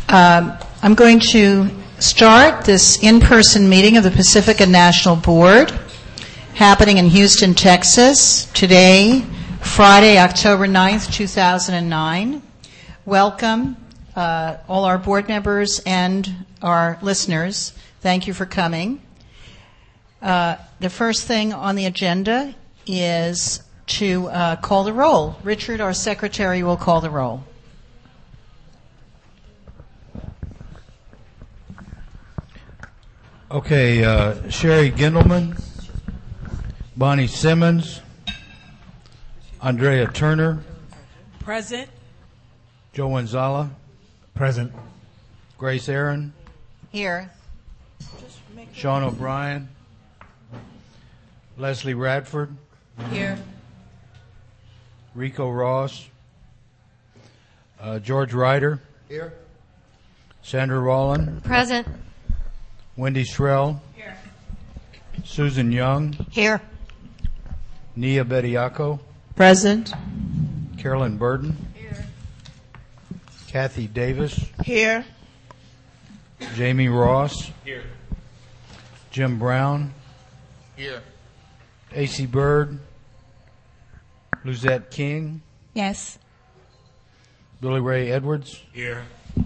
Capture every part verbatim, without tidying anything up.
Um, I'm going to start this in-person meeting of the Pacifica National Board happening in Houston, Texas, today, Friday, October ninth, two thousand nine. Welcome, uh, all our board members and our listeners. Thank you for coming. Uh, the first thing on the agenda is to uh, call the roll. Richard, our secretary, will call the roll. Okay, uh, Sherry Gendelman, Bonnie Simmons, Andrea Turner. Present. Joe Wanzala. Present. Grace Aaron. Here. Sean O'Brien. Leslie Radford. Here. Rico Ross. Uh, George Ryder. Here. Sandra Rowland. Present. Wendy Shrell. Here. Susan Young. Here. Nia Bediaco. Present. Carolyn Burden. Here. Kathy Davis. Here. Jamie Ross. Here. Jim Brown. Here. A C Bird. Luzette King. Yes. Billy Ray Edwards. Here.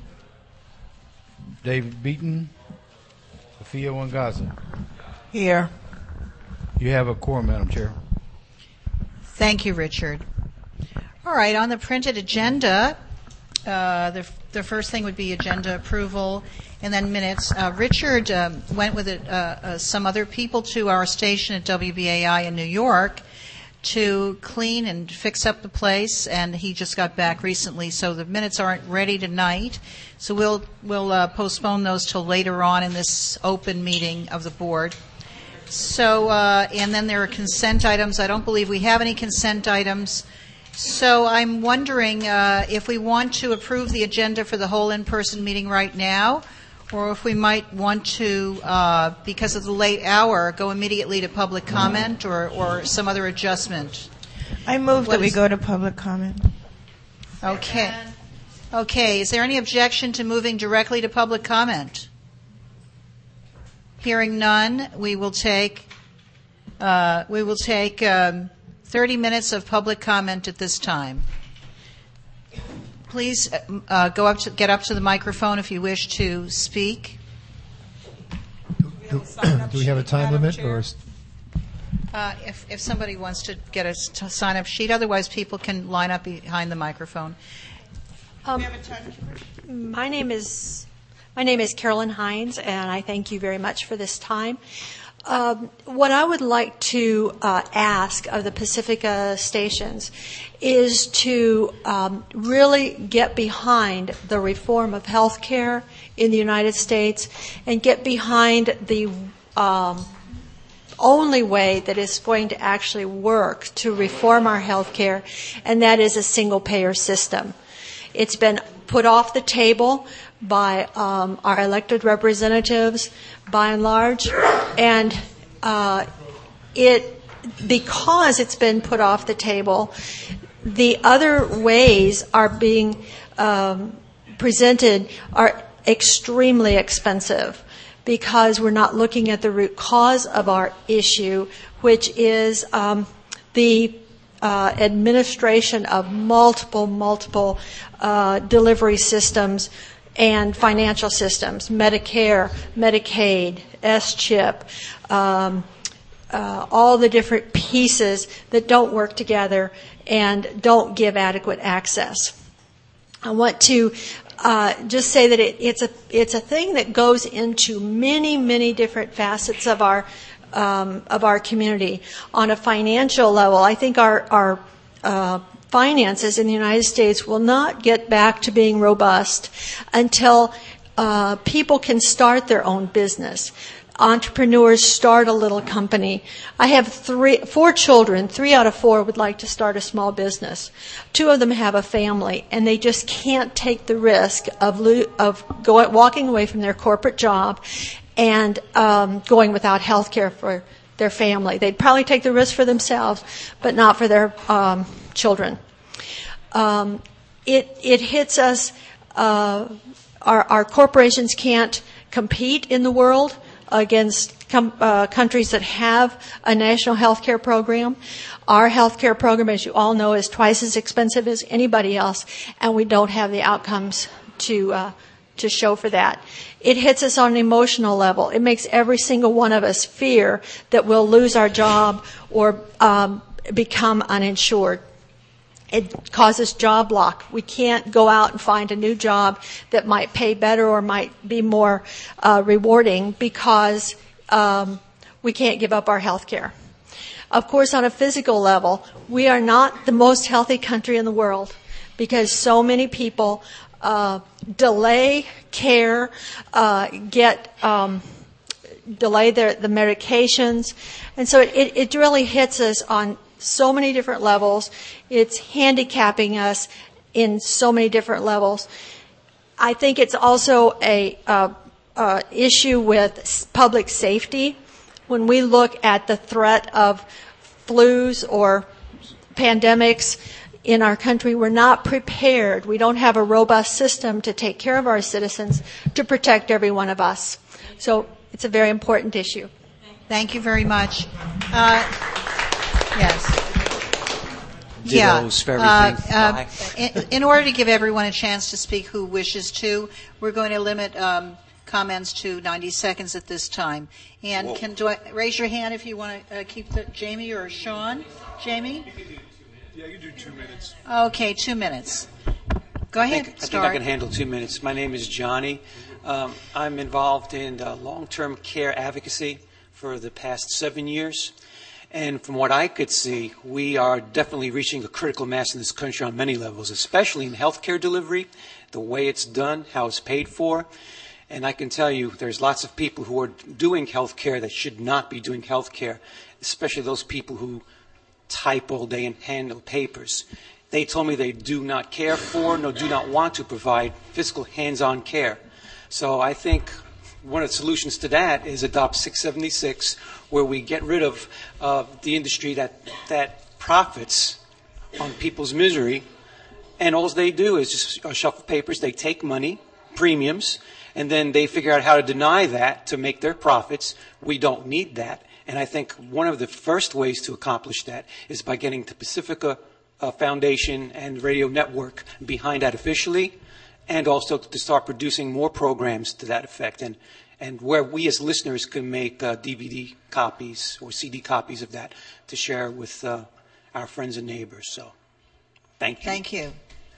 David Beaton. Sophia Wangaza. Here. You have a quorum, Madam Chair. Thank you, Richard. All right, on the printed agenda, uh, the, the first thing would be agenda approval and then minutes. Uh, Richard um, went with it, uh, uh, some other people to our station at W B A I in New York to clean and fix up the place, and he just got back recently, so the minutes aren't ready tonight. So we'll we'll uh, postpone those till later on in this open meeting of the board. So, uh, and then there are consent items. I don't believe we have any consent items. So I'm wondering uh, if we want to approve the agenda for the whole in-person meeting right now, or if we might want to, uh, because of the late hour, go immediately to public comment or, or some other adjustment. I move What that we is- go to public comment. Okay. Okay. Is there any objection to moving directly to public comment? Hearing none, we will take uh, we will take um, thirty minutes of public comment at this time. Please uh, go up to get up to the microphone if you wish to speak. Do, do we have a time limit, or is- Uh, if, if somebody wants to get a t- sign-up sheet, otherwise people can line up behind the microphone. Um, my name is my name is Carolyn Hines, and I thank you very much for this time. Um, what I would like to uh, ask of the Pacifica stations is to um, really get behind the reform of health care in the United States and get behind the um, only way that is going to actually work to reform our health care, and that is a single-payer system. It's been put off the table by um, our elected representatives, by and large, and uh, it because it's been put off the table, the other ways are being um, presented are extremely expensive because we're not looking at the root cause of our issue, which is um, the Uh, administration of multiple, multiple uh, delivery systems and financial systems, Medicare, Medicaid, S chip, um, uh, all the different pieces that don't work together and don't give adequate access. I want to uh, just say that it, it's a it's a thing that goes into many, many different facets of our Um, of our community. On a financial level, I think our, our uh, finances in the United States will not get back to being robust until uh, people can start their own business. Entrepreneurs start a little company. I have three, four children. Three out of four would like to start a small business. Two of them have a family, and they just can't take the risk of lo- of going, walking away from their corporate job and um, going without health care for their family. They'd probably take the risk for themselves, but not for their um, children. Um, it it hits us uh, our, our corporations can't compete in the world against com- uh, countries that have a national health care program. Our health care program, as you all know, is twice as expensive as anybody else, and we don't have the outcomes to uh, to show for that. It hits us on an emotional level. It makes every single one of us fear that we'll lose our job or um, become uninsured. It causes job lock. We can't go out and find a new job that might pay better or might be more uh, rewarding because um, we can't give up our health care. Of course, on a physical level, we are not the most healthy country in the world because so many people uh, delay care, uh, get um, delay their the medications, and so it, it really hits us on so many different levels. It's handicapping us in so many different levels. I think it's also a uh, uh, issue with public safety. When we look at the threat of flus or pandemics in our country, we're not prepared. We don't have a robust system to take care of our citizens to protect every one of us. So it's a very important issue. Thank you very much. Uh, yes. Dittos for everything. Uh, uh, in, in order to give everyone a chance to speak who wishes to, we're going to limit um, comments to ninety seconds at this time. And Whoa. can do I, raise your hand if you want to uh, keep the Jamie or Sean? Jamie? Yeah, you do two minutes. Okay, two minutes. Go ahead. I think, I start. think I can handle two minutes. My name is Johnny. Um, I'm involved in uh, long-term care advocacy for the past seven years. And from what I could see, we are definitely reaching a critical mass in this country on many levels, especially in healthcare delivery, the way it's done, how it's paid for. And I can tell you there's lots of people who are doing healthcare that should not be doing healthcare, especially those people who type all day and handle papers. They told me they do not care for, no, do not want to provide physical hands-on care. So I think one of the solutions to that is adopt six seventy-six, where we get rid of uh, the industry that that profits on people's misery, and all they do is just uh, shuffle papers. They take money, premiums, and then they figure out how to deny that to make their profits. We don't need that, and I think one of the first ways to accomplish that is by getting the Pacifica uh, Foundation and Radio Network behind that officially, and also to start producing more programs to that effect, and and where we as listeners can make uh, D V D copies or C D copies of that to share with uh, our friends and neighbors. So, thank you. Thank you.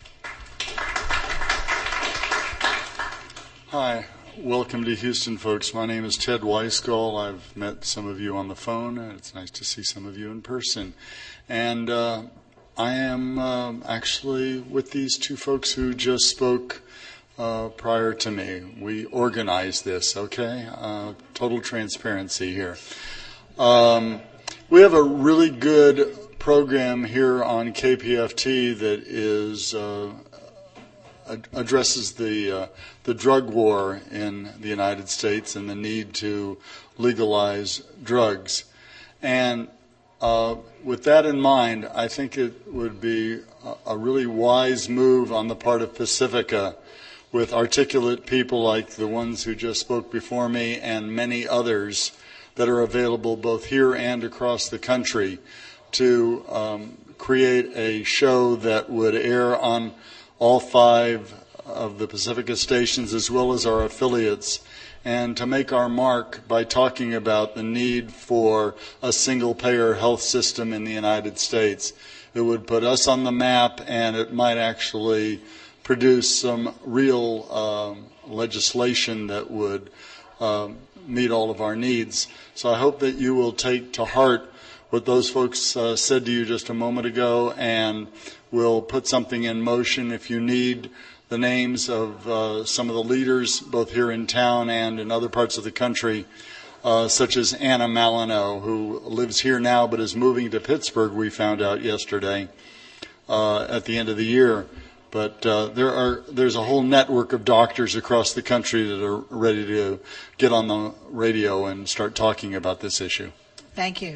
Hi, welcome to Houston, folks. My name is Ted Weisgall. I've met some of you on the phone, and it's nice to see some of you in person. And uh, I am uh, actually with these two folks who just spoke Uh, prior to me. We organized this, okay? Uh, total transparency here. Um, we have a really good program here on K P F T that is uh, ad- addresses the uh, the drug war in the United States and the need to legalize drugs. And uh, with that in mind, I think it would be a, a really wise move on the part of Pacifica, with articulate people like the ones who just spoke before me and many others that are available both here and across the country, to um, create a show that would air on all five of the Pacifica stations as well as our affiliates, and to make our mark by talking about the need for a single-payer health system in the United States. It would put us on the map, and it might actually produce some real um, legislation that would um, meet all of our needs. So I hope that you will take to heart what those folks uh, said to you just a moment ago, and will put something in motion. If you need the names of uh, some of the leaders, both here in town and in other parts of the country, uh, such as Anna Malino, who lives here now but is moving to Pittsburgh, we found out yesterday, uh, at the end of the year. But uh, there are there's a whole network of doctors across the country that are ready to get on the radio and start talking about this issue. Thank you.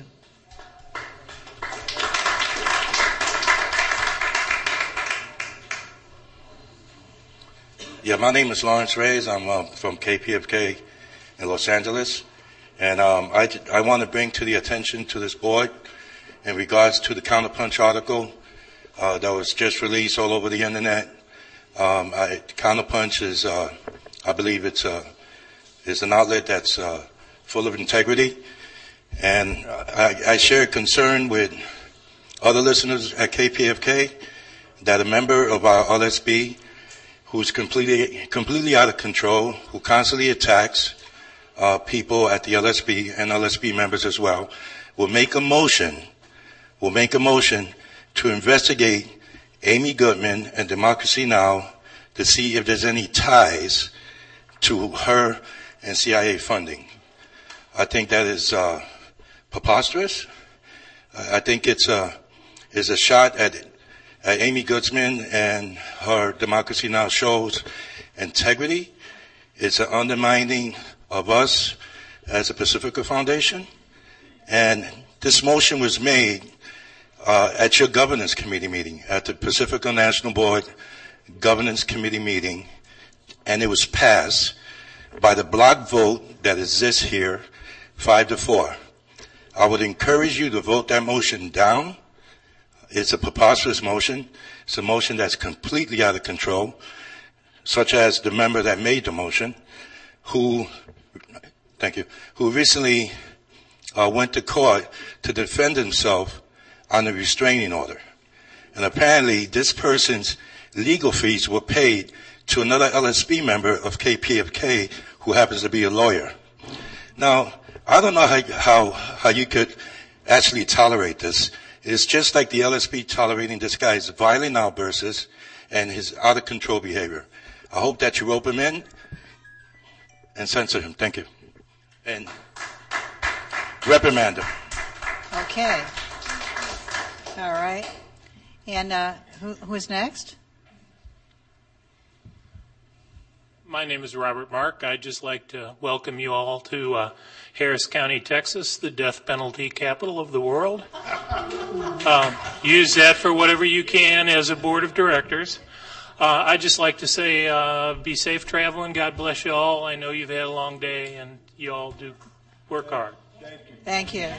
Yeah, my name is Lawrence Reyes. I'm uh, from K P F K in Los Angeles. And um, I, I want to bring to the attention to this board in regards to the Counterpunch article uh, that was just released all over the internet. Um, I, Counterpunch is, uh, I believe it's uh, is an outlet that's uh, full of integrity. And I, I share concern with other listeners at K P F K that a member of our L S B who's completely completely out of control, who constantly attacks uh, people at the L S B and L S B members as well, will make a motion, will make a motion to investigate Amy Goodman and Democracy Now! To see if there's any ties to her and C I A funding. I think that is uh, preposterous. I think it's a, is a shot at Uh, Amy Goodman and her Democracy Now! Show's integrity. It's an undermining of us as a Pacifica Foundation. And this motion was made uh, at your governance committee meeting, at the Pacifica National Board governance committee meeting, and it was passed by the block vote that exists here, five to four. I would encourage you to vote that motion down. It's a preposterous motion. It's a motion that's completely out of control, such as the member that made the motion, who, thank you, who recently uh, went to court to defend himself on a restraining order. And apparently this person's legal fees were paid to another L S B member of K P F K who happens to be a lawyer. Now, I don't know how, how, how you could actually tolerate this. It's just like the L S B tolerating this guy's violent outbursts and his out-of-control behavior. I hope that you rope him in and censor him. Thank you. And reprimand him. Okay. All right. And uh, who, who's next? My name is Robert Mark. I'd just like to welcome you all to uh, Harris County, Texas, the death penalty capital of the world. Um, use that for whatever you can as a board of directors. Uh, I'd just like to say uh, be safe traveling. God bless you all. I know you've had a long day, and you all do work hard. Thank you.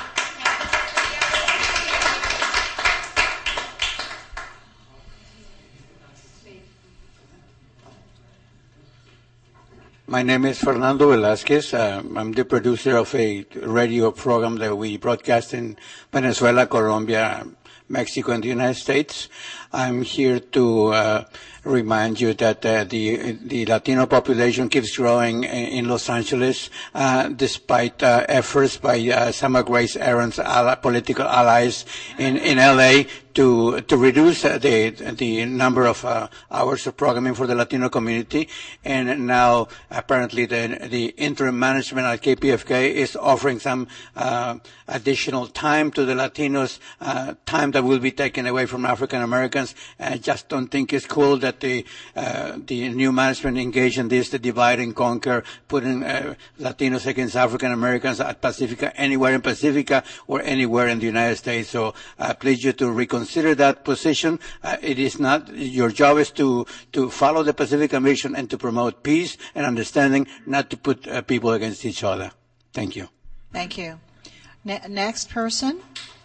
My name is Fernando Velasquez. Uh, I'm the producer of a radio program that we broadcast in Venezuela, Colombia, Mexico, and the United States. I'm here to uh, remind you that uh, the the Latino population keeps growing in Los Angeles, uh, despite uh, efforts by uh, some of Grace Aaron's ally, political allies in, in L A to to reduce the the number of uh, hours of programming for the Latino community. And now apparently the the interim management at K P F K is offering some uh, additional time to the Latinos, uh, time that will be taken away from African Americans. I just don't think it's cool that the uh, the new management engage in this, the divide and conquer, putting uh, Latinos against African Americans at Pacifica, anywhere in Pacifica or anywhere in the United States. So I please you to reconsider that position. Uh, it is not, your job is to, to follow the Pacifica mission and to promote peace and understanding, not to put uh, people against each other. Thank you. Thank you. Ne- next person.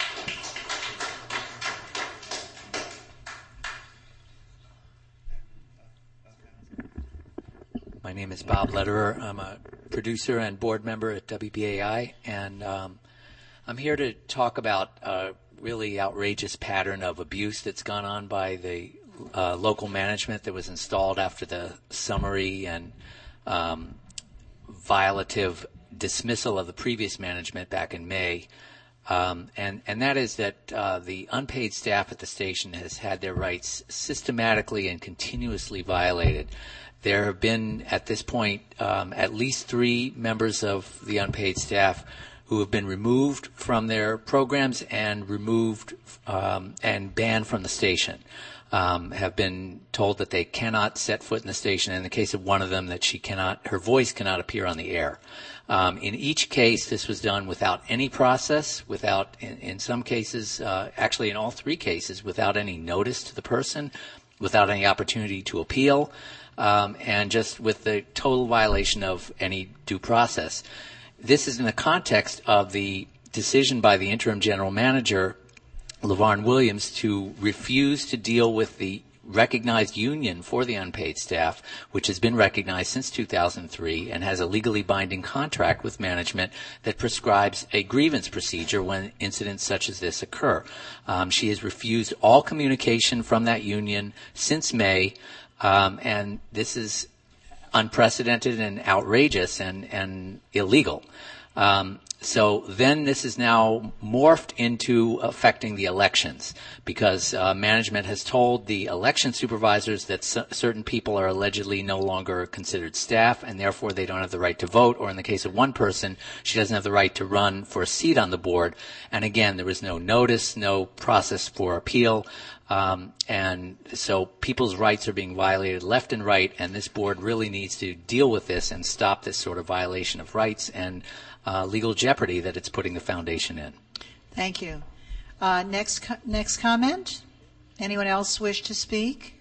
My name is Bob Lederer. I'm a producer and board member at W B A I, and um, I'm here to talk about a really outrageous pattern of abuse that's gone on by the uh, local management that was installed after the summary and um, violative dismissal of the previous management back in May. Um, and, and that is that uh, the unpaid staff at the station has had their rights systematically and continuously violated. There have been, at this point, um, at least three members of the unpaid staff who have been removed from their programs and removed um, and banned from the station, um, have been told that they cannot set foot in the station. In the case of one of them, that she cannot, her voice cannot appear on the air. Um, in each case, this was done without any process, without, in, in some cases, uh, actually in all three cases, without any notice to the person, without any opportunity to appeal. um, and just with the total violation of any due process. This is in the context of the decision by the interim general manager, LaVarn Williams, to refuse to deal with the recognized union for the unpaid staff, which has been recognized since two thousand three and has a legally binding contract with management that prescribes a grievance procedure when incidents such as this occur. Um, she has refused all communication from that union since May, um, and this is unprecedented and outrageous and, and illegal. Um, So then this is now morphed into affecting the elections because uh, management has told the election supervisors that c- certain people are allegedly no longer considered staff and therefore they don't have the right to vote, or in the case of one person, she doesn't have the right to run for a seat on the board. And again, there was no notice, no process for appeal. Um, and so people's rights are being violated left and right, and this board really needs to deal with this and stop this sort of violation of rights and uh, legal jeopardy that it's putting the foundation in. Thank you. Uh, next, co- next comment? Anyone else wish to speak?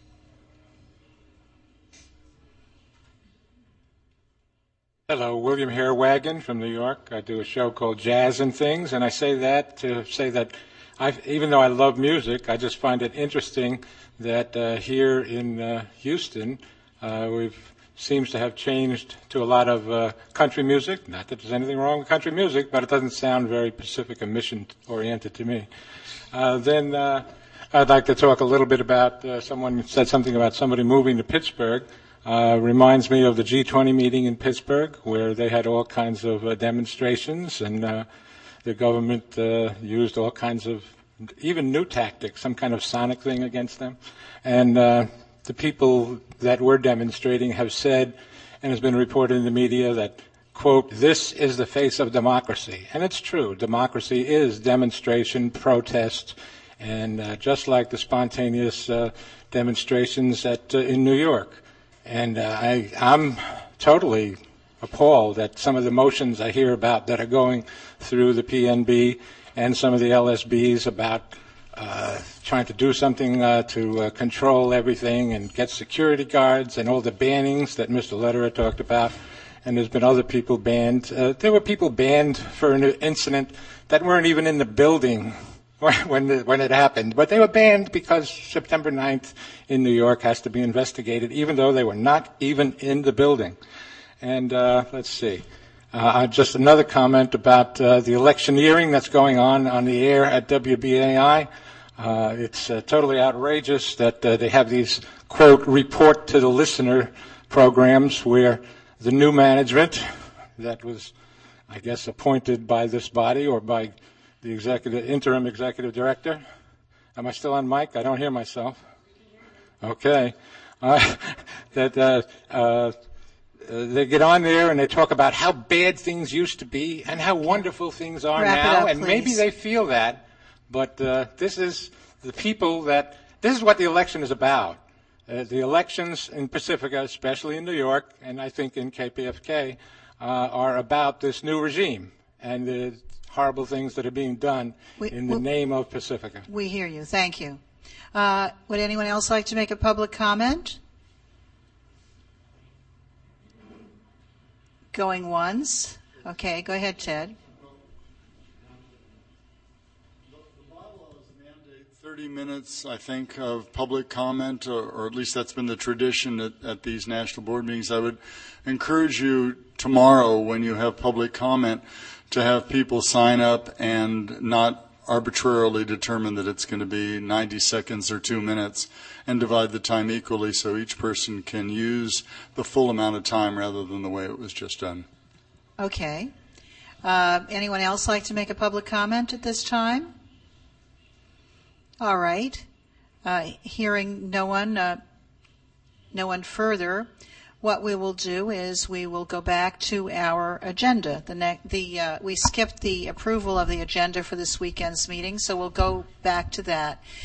Hello, William Hairwagon from New York. I do a show called Jazz and Things, and I say that to say that I've, even though I love music, I just find it interesting that uh, here in uh, Houston, uh, we've seems to have changed to a lot of uh, country music. Not that there's anything wrong with country music, but it doesn't sound very Pacific and mission-oriented to me. Uh, then uh, I'd like to talk a little bit about, uh, someone said something about somebody moving to Pittsburgh. Uh, reminds me of the G twenty meeting in Pittsburgh, where they had all kinds of uh, demonstrations, and uh, the government uh, used all kinds of, even new tactics, some kind of sonic thing against them. And uh, the people that were demonstrating have said, and has been reported in the media, that, quote, this is the face of democracy. And it's true. Democracy is demonstration, protest, and uh, just like the spontaneous uh, demonstrations at, uh, in New York. And uh, I, I'm totally appalled at some of the motions I hear about that are going through the P N B and some of the L S Bs about uh, trying to do something uh, to uh, control everything and get security guards and all the bannings that Mister Lederer talked about. And there's been other people banned. Uh, there were people banned for an incident that weren't even in the building when the, when it happened. But they were banned because September ninth in New York has to be investigated, even though they were not even in the building. And uh, let's see. Uh, just another comment about uh, the electioneering that's going on on the air at W B A I. Uh, it's uh, totally outrageous that uh, they have these, quote, report to the listener programs where the new management that was, I guess, appointed by this body or by the executive, interim executive director. Am I still on mic? I don't hear myself. Okay. Uh, that uh, uh, they get on there and they talk about how bad things used to be and how wonderful things are Wrap it now, up, and please. maybe they feel that, but uh, this is the people that this is what the election is about. Uh, the elections in Pacifica, especially in New York, and I think in K P F K, uh, are about this new regime and the horrible things that are being done We- in the we- name of Pacifica. We hear you. Thank you. Uh, would anyone else like to make a public comment? Going once. Okay, go ahead, Ted. thirty minutes, I think, of public comment, or, or at least that's been the tradition at, at these national board meetings. I would encourage you tomorrow when you have public comment to have people sign up and not arbitrarily determine that it's going to be ninety seconds or two minutes and divide the time equally so each person can use the full amount of time rather than the way it was just done. Okay. Uh, anyone else like to make a public comment at this time? All right. Uh, hearing no one, uh, no one further, what we will do is we will go back to our agenda. The ne- the uh, we skipped the approval of the agenda for this weekend's meeting, so we'll go back to that.